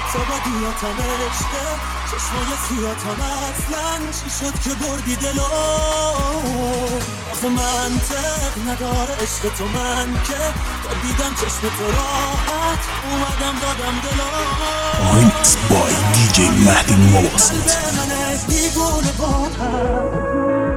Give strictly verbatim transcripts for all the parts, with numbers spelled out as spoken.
تو با دیاتم عشقه چشمای سیاتم اصلا چی شد که بردی دلو آخه منطق نداره عشق تو من که تا دیدم چشم تو راحت اومدم دادم دلو ریکس بای دی جی مهدی مواسط منه دیگونه باتم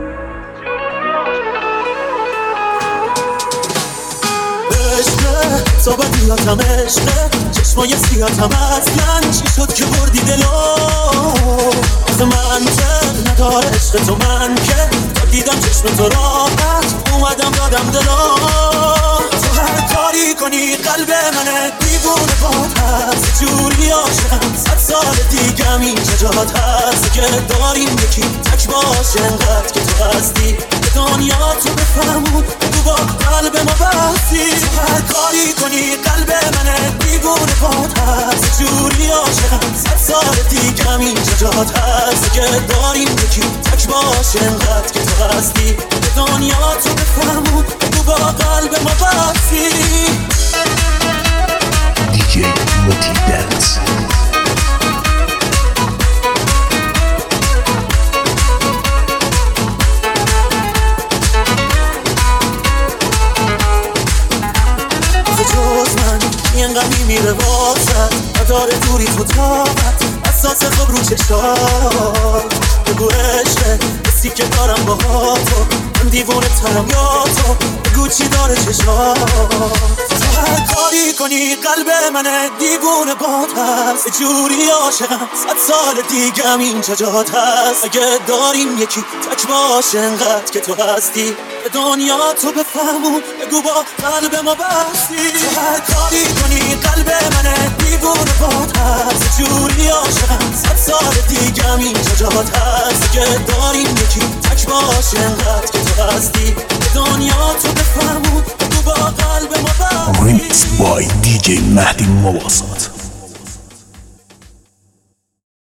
عشقه تو با دیاتم عشقه چشمای سیاتم اصلا چی شد که بردی دلو آخه منطق نداره عشق تو من که تا دیدم چشم تو راحت اومدم دادم دلو تو هر کاری کنی قلب منه دیوونه باد هست جوری عاشقم صد سال دیگم اینجا جات هست که داریم یکی تک باشه انقدر که تو هستی به دنیا تو بفهمون بگو با قلب ما بستی تو هر کاری کنی قلب منه دیوونه باد هست جوری عاشقم صد سال دیگم اینجا جات هست که داریم یکی تک باشه انقدر که تو هستی به دنیا تو بفهمون بگو با قلب ما بستی دی جی موتی دنس اینقدر میمیره واسد نداره دوری تو طاقت اساس خوب رو چشات بگو عشقه حسی که دارم با تو من دیوونه ترم یا تو بگو چی داره چشات تو هر کاری کنی قلب منه دیوونه باد هست جوری عاشقم صد سال دیگم اینجا جات هست اگه داریم یکی تک باشه انقدر که تو هستی به دنیا تو بفهمون بگو با قلب ما بستی تو هر کاری کنی قلب منه دیوونه باد هست جوری عاشقم صد سال دیگم اینجا جات هست که داریم یکی تک باشه انقدر که تو هستی به دنیا تو بفهمون بگو با قلب ما بستی ریکس بای دی جی مهدی مواسط